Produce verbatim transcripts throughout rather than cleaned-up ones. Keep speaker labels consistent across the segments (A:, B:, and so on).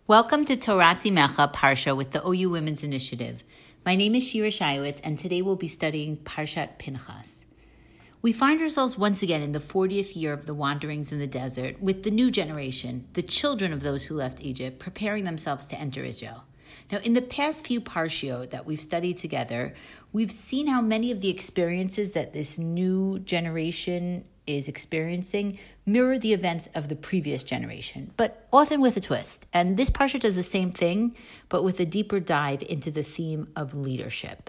A: Welcome to Torah Timecha Parsha with the O U Women's Initiative. My name is Shira Shaiwitz, and today we'll be studying Parshat Pinchas. We find ourselves once again in the fortieth year of the wanderings in the desert with the new generation, the children of those who left Egypt, preparing themselves to enter Israel. Now, in the past few Parshiot that we've studied together, we've seen how many of the experiences that this new generation is experiencing mirror the events of the previous generation, but often with a twist. And this Parsha does the same thing, but with a deeper dive into the theme of leadership.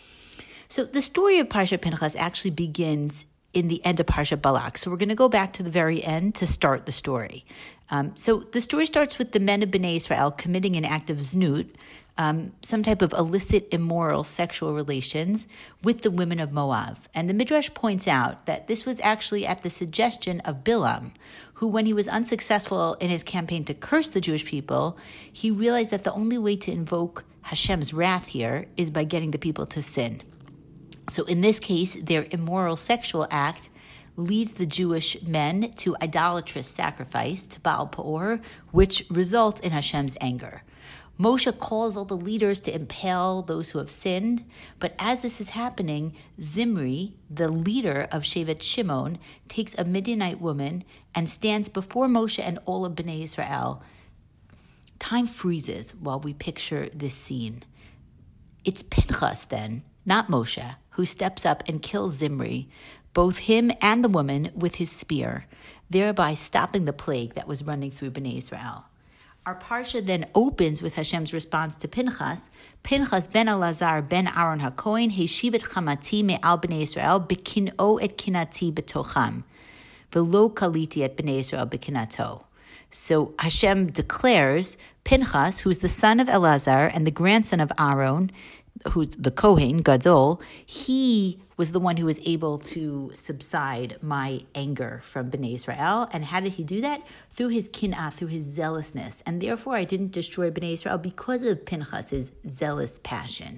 A: So the story of Parsha Pinchas actually begins in the end of Parsha Balak. So we're going to go back to the very end to start the story. Um, so the story starts with the men of Bnei Israel committing an act of znut, um, some type of illicit, immoral sexual relations with the women of Moab. And the Midrash points out that this was actually at the suggestion of Bilam, who, when he was unsuccessful in his campaign to curse the Jewish people, he realized that the only way to invoke Hashem's wrath here is by getting the people to sin. So in this case, their immoral sexual act leads the Jewish men to idolatrous sacrifice to Baal Peor, which results in Hashem's anger. Moshe calls all the leaders to impale those who have sinned, but as this is happening, Zimri, the leader of Shevet Shimon, takes a Midianite woman and stands before Moshe and all of Bnei Israel. Time freezes while we picture this scene. It's Pinchas then, not Moshe, who steps up and kills Zimri, both him and the woman, with his spear, thereby stopping the plague that was running through Bnei Israel. Our parsha then opens with Hashem's response to Pinchas. Pinchas ben Elazar ben Aaron HaKohen heshiv et chamati me'al Bnei Israel bekin'o et kinati betocham velo kaliti et Bnei Israel bekinato. So Hashem declares Pinchas, who is the son of Elazar and the grandson of Aaron, who's the Kohen, Gadol, he was the one who was able to subside my anger from Bnei Israel. And how did he do that? Through his kin'ah, through his zealousness. And therefore I didn't destroy Bnei Israel because of Pinchas' zealous passion.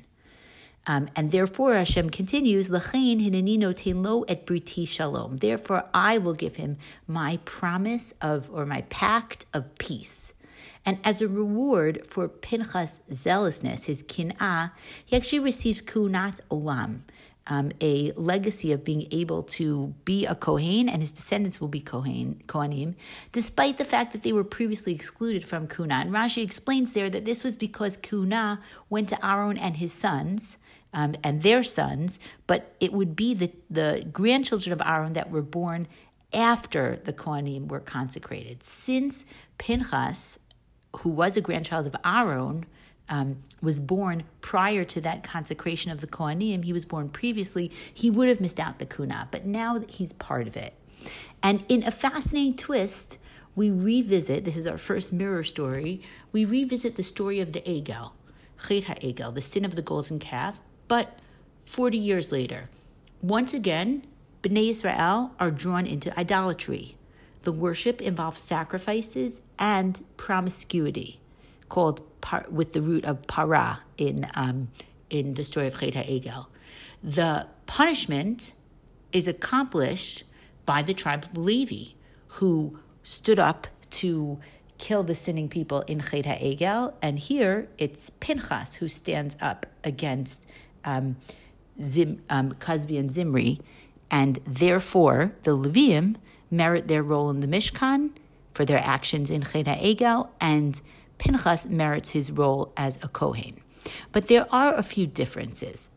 A: Um, and therefore Hashem continues, L'chein hineni noten lo et briti shalom. Therefore I will give him my promise of, or my pact of peace. And as a reward for Pinchas' zealousness, his kin'ah, he actually receives kunat olam, um, a legacy of being able to be a Kohen, and his descendants will be Kohen, Kohanim, despite the fact that they were previously excluded from Kunah. And Rashi explains there that this was because Kunah went to Aaron and his sons, um, and their sons, but it would be the, the grandchildren of Aaron that were born after the Kohanim were consecrated. Since Pinchas, who was a grandchild of Aaron, um, was born prior to that consecration of the Kohanim, he was born previously, he would have missed out the Kunah, but now he's part of it. And in a fascinating twist, we revisit, this is our first mirror story, we revisit the story of the Egel, Chet HaEgel, the sin of the golden calf, but forty years later. Once again, Bnei Israel are drawn into idolatry. The worship involves sacrifices and promiscuity, called par, with the root of para in um, in the story of Chet HaEgel. The punishment is accomplished by the tribe of Levi, who stood up to kill the sinning people in Chet HaEgel, and here it's Pinchas who stands up against um, Zim, um, Cozbi and Zimri, and therefore the Leviim merit their role in the Mishkan for their actions in Chet HaEgel, and Pinchas merits his role as a Kohen. But there are a few differences.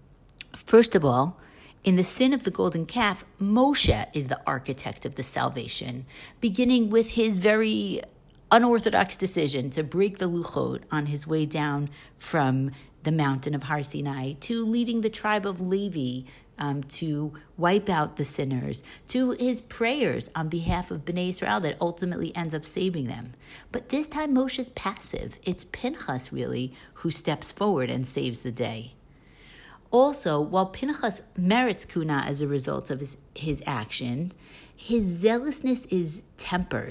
A: First of all, in the sin of the golden calf, Moshe is the architect of the salvation, beginning with his very unorthodox decision to break the Luchot on his way down from the mountain of Har Sinai, to leading the tribe of Levi Um, to wipe out the sinners, to his prayers on behalf of Bnei Israel that ultimately ends up saving them. But this time Moshe's passive. It's Pinchas, really, who steps forward and saves the day. Also, while Pinchas merits Kunah as a result of his, his actions, his zealousness is tempered,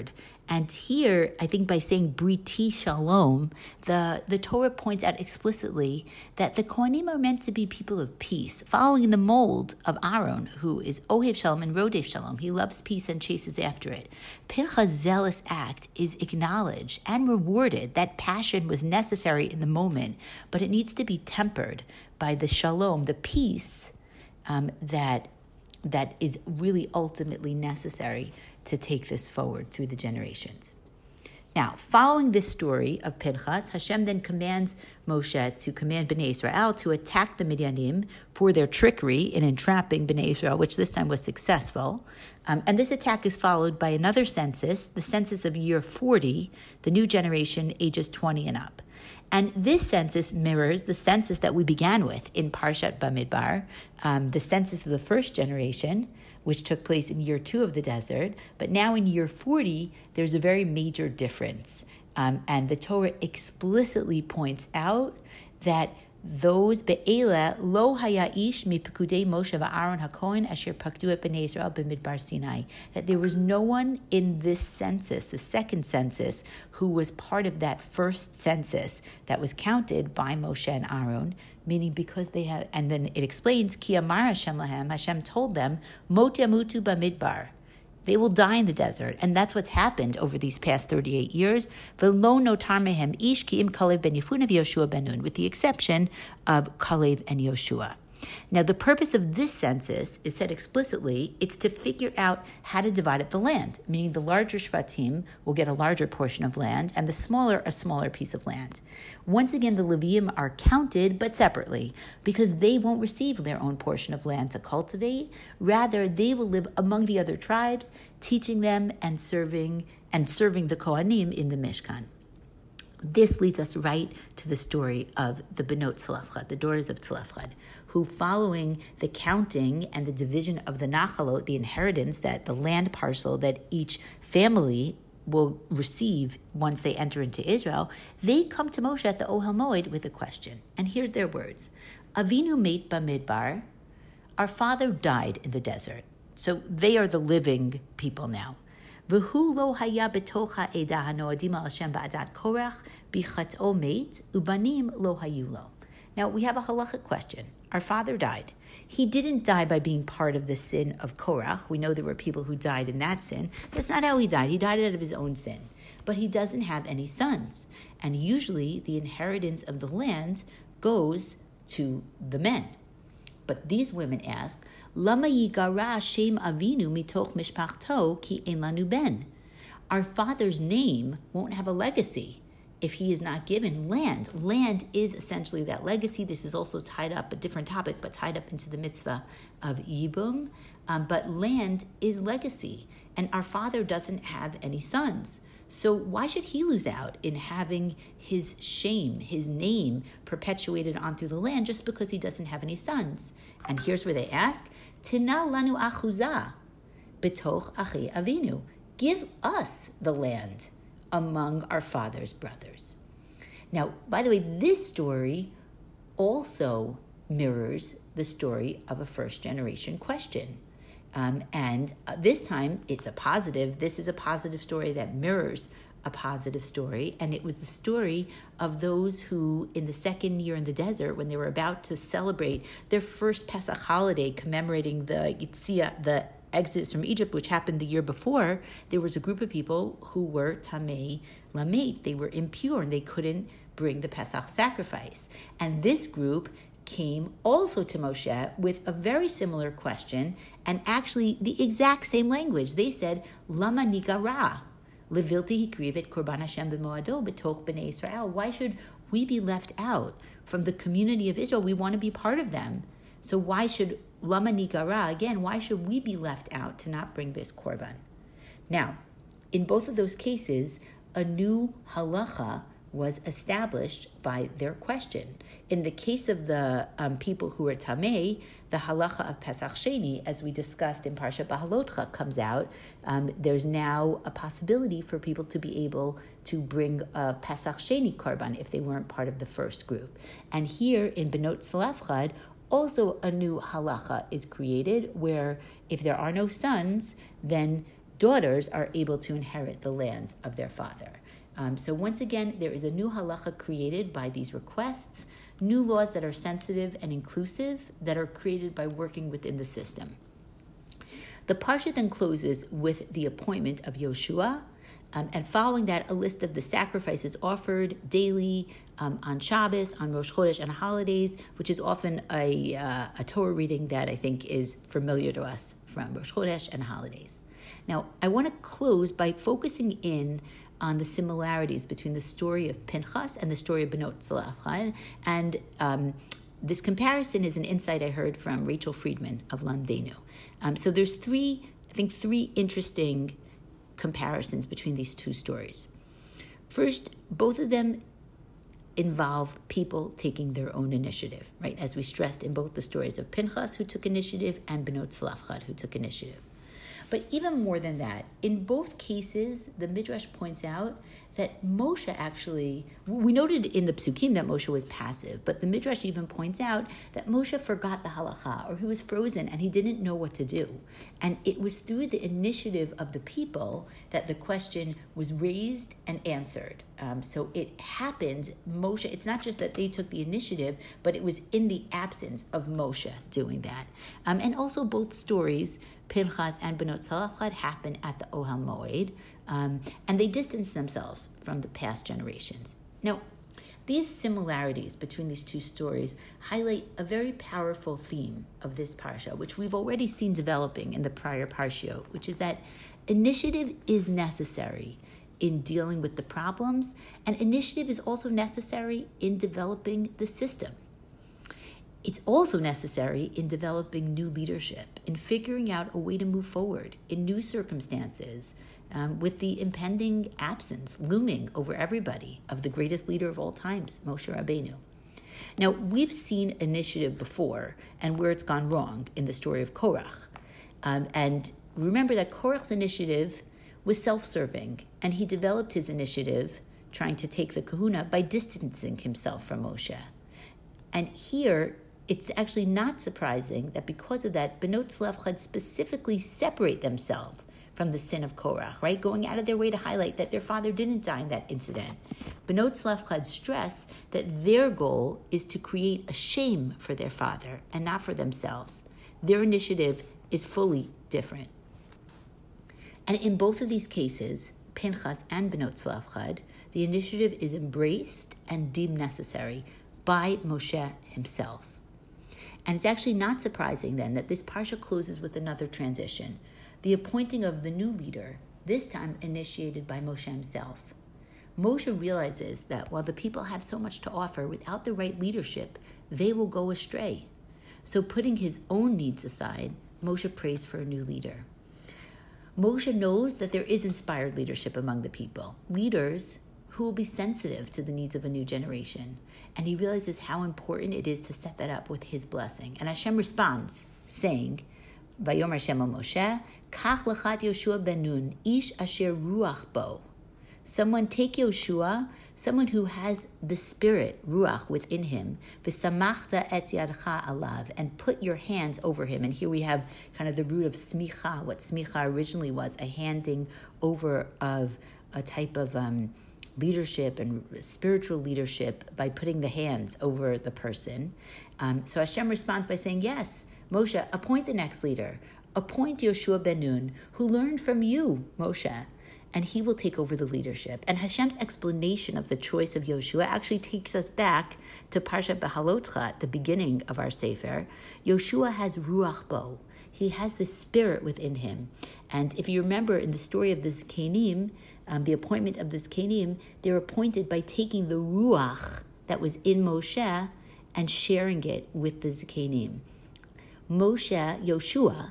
A: And here, I think by saying Briti Shalom, the, the Torah points out explicitly that the Kohanim are meant to be people of peace, following the mold of Aaron, who is Ohev Shalom and Rodef Shalom. He loves peace and chases after it. Pinchas' zealous act is acknowledged and rewarded. That passion was necessary in the moment, but it needs to be tempered by the Shalom, the peace um, that that is really ultimately necessary to take this forward through the generations. Now, following this story of Pinchas, Hashem then commands Moshe to command Bnei Israel to attack the Midyanim for their trickery in entrapping Bnei Israel, which this time was successful. Um, and this attack is followed by another census, the census of year forty, the new generation, ages twenty and up. And this census mirrors the census that we began with in Parshat Bamidbar, um, the census of the first generation, which took place in year two of the desert. But now in year forty, there's a very major difference. Um, and the Torah explicitly points out that those be'ela lo haya ish mi pekudei Moshe va'Aaron haKohen asher pakdu et bnei Israel b'midbar Sinai, that there was no one in this census, the second census, who was part of that first census that was counted by Moshe and Aaron, meaning because they have, and then it explains, Ki amar Hashem lahem, Hashem told them, Mot yamutu b'midbar, they will die in the desert. And that's what's happened over these past thirty-eight years. V'lo notar mehem ish ki im Kalev ben Yefune v'Yoshua ben Nun, with the exception of Kalev and Yoshua. Now, the purpose of this census is said explicitly. It's to figure out how to divide up the land, meaning the larger Shvatim will get a larger portion of land and the smaller, a smaller piece of land. Once again, the Leviim are counted, but separately, because they won't receive their own portion of land to cultivate. Rather, they will live among the other tribes, teaching them and serving and serving the Kohanim in the Mishkan. This leads us right to the story of the Benot Tzlafchad, the daughters of Tzlafchad, who, following the counting and the division of the Nachalot, the inheritance, that the land parcel that each family will receive once they enter into Israel, they come to Moshe at the Ohel Moed with a question. And here's their words. Avinu meit bamidbar, our father died in the desert. So they are the living people now. V'hu lo haya betocha eda hanoadim al Hashem ba'adat Korach bichat'o meit ubanim lo hayu lo. Now we have a halachic question. Our father died. He didn't die by being part of the sin of Korach. We know there were people who died in that sin. That's not how he died. He died out of his own sin. But he doesn't have any sons. And usually the inheritance of the land goes to the men. But these women ask, Lama yigara shem avinu mitoch mishpachto ki ein lanu ben. Our father's name won't have a legacy if he is not given land. Land is essentially that legacy. This is also tied up, a different topic, but tied up into the mitzvah of Yibum. Um, but land is legacy, and our father doesn't have any sons. So why should he lose out in having his shame, his name perpetuated on through the land just because he doesn't have any sons? And here's where they ask, Tina lanu achuzah betoch achi avinu. Give us the land among our father's brothers. Now, by the way, this story also mirrors the story of a first-generation question. Um, and uh, this time, it's a positive. This is a positive story that mirrors a positive story. And it was the story of those who, in the second year in the desert, when they were about to celebrate their first Pesach holiday, commemorating the Yitzia, the Exodus from Egypt, which happened the year before, there was a group of people who were Tamei Lamet. They were impure and they couldn't bring the Pesach sacrifice. And this group came also to Moshe with a very similar question and actually the exact same language. They said, Lama nigara, levilti hikrivet korban Hashem b'moado b'toch b'nei Israel. Why should we be left out from the community of Israel? We want to be part of them. So why should Lama nigara, again, why should we be left out to not bring this korban? Now, in both of those cases, a new halacha was established by their question. In the case of the um, people who are tamei, the halacha of Pesach Sheni, as we discussed in Parshat Bahalotcha, comes out. Um, there's now a possibility for people to be able to bring a Pesach Sheni korban if they weren't part of the first group. And here in Benot Tzlafchad, also a new halacha is created where if there are no sons, then daughters are able to inherit the land of their father. Um, so once again, there is a new halacha created by these requests, new laws that are sensitive and inclusive that are created by working within the system. The parsha then closes with the appointment of Yoshua, um, and following that, a list of the sacrifices offered daily um, on Shabbos, on Rosh Chodesh, and holidays, which is often a, uh, a Torah reading that I think is familiar to us from Rosh Chodesh and holidays. Now, I want to close by focusing in on the similarities between the story of Pinchas and the story of Benot Tzlachad, and um, this comparison is an insight I heard from Rachel Friedman of Lamdenu. Um, so there's three, I think, three interesting comparisons between these two stories. First, both of them involve people taking their own initiative, right? As we stressed in both the stories of Pinchas, who took initiative, and Benot Tzlachad, who took initiative. But even more than that, in both cases, the Midrash points out that Moshe actually, we noted in the Psukim that Moshe was passive, but the Midrash even points out that Moshe forgot the halacha, or he was frozen and he didn't know what to do. And it was through the initiative of the people that the question was raised and answered. Um, so it happened, Moshe, it's not just that they took the initiative, but it was in the absence of Moshe doing that. Um, and also both stories, Pinchas and Benot Tzlachad, happen at the Ohel Moed, um, and they distance themselves from the past generations. Now, these similarities between these two stories highlight a very powerful theme of this parsha, which we've already seen developing in the prior parshiot, which is that initiative is necessary in dealing with the problems, and initiative is also necessary in developing the system. It's also necessary in developing new leadership, in figuring out a way to move forward in new circumstances, um, with the impending absence looming over everybody of the greatest leader of all times, Moshe Rabbeinu. Now, we've seen initiative before and where it's gone wrong in the story of Korach. Um, and remember that Korach's initiative was self-serving, and he developed his initiative, trying to take the kahuna, by distancing himself from Moshe. And here, it's actually not surprising that because of that, Benot Tzlachad specifically separate themselves from the sin of Korach, right? Going out of their way to highlight that their father didn't die in that incident. Benot Tzlachad stress that their goal is to create a shame for their father and not for themselves. Their initiative is fully different. And in both of these cases, Pinchas and Benot Tzlachad, the initiative is embraced and deemed necessary by Moshe himself. And it's actually not surprising then that this parsha closes with another transition, the appointing of the new leader, this time initiated by Moshe himself. Moshe realizes that while the people have so much to offer, without the right leadership, they will go astray. So putting his own needs aside, Moshe prays for a new leader. Moshe knows that there is inspired leadership among the people, leaders who will be sensitive to the needs of a new generation. And he realizes how important it is to set that up with his blessing. And Hashem responds, saying, Vayomer Hashem al Moshe, Kach lechat Yoshua ben Nun, ish asher ruach bo. Someone take Yoshua, someone who has the spirit, ruach, within him, v'samachta et yadcha alav, and put your hands over him. And here we have kind of the root of smicha, what smicha originally was, a handing over of a type of um, leadership and spiritual leadership by putting the hands over the person. Um, so Hashem responds by saying, yes, Moshe, appoint the next leader. Appoint Yoshua ben Nun, who learned from you, Moshe, and he will take over the leadership. And Hashem's explanation of the choice of Yoshua actually takes us back to Parshat Behalotcha, the beginning of our Sefer. Yoshua has Ruach Bo. He has the spirit within him. And if you remember in the story of the Zkenim, um, the appointment of the Zkenim, they're appointed by taking the Ruach that was in Moshe and sharing it with the Zkenim. Moshe, Yoshua,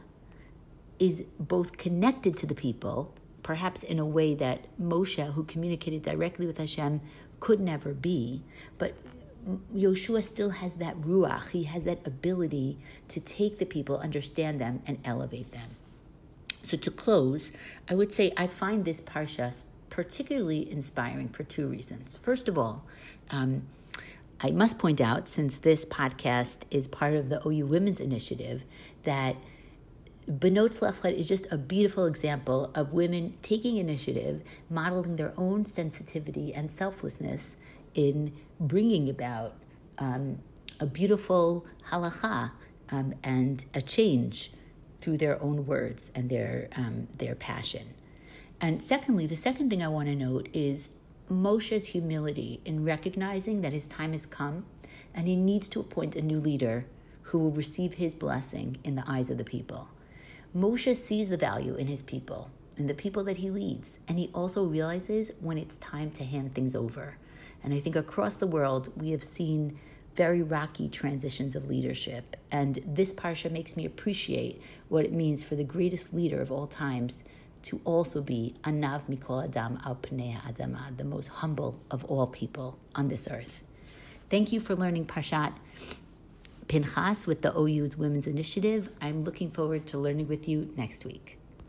A: is both connected to the people, perhaps in a way that Moshe, who communicated directly with Hashem, could never be, but Yoshua still has that ruach, he has that ability to take the people, understand them, and elevate them. So to close, I would say I find this parsha particularly inspiring for two reasons. First of all, um, I must point out, since this podcast is part of the O U Women's Initiative, that Benot Tzlachot is just a beautiful example of women taking initiative, modeling their own sensitivity and selflessness in bringing about um, a beautiful halacha um, and a change through their own words and their um, their passion. And secondly, the second thing I want to note is Moshe's humility in recognizing that his time has come and he needs to appoint a new leader who will receive his blessing in the eyes of the people. Moshe sees the value in his people and the people that he leads, and he also realizes when it's time to hand things over. And I think across the world, we have seen very rocky transitions of leadership, and this parsha makes me appreciate what it means for the greatest leader of all times to also be Anav Mikol Adam Al Pnei Adama, the most humble of all people on this earth. Thank you for learning Parshat Pinchas with the O U's Women's Initiative. I'm looking forward to learning with you next week.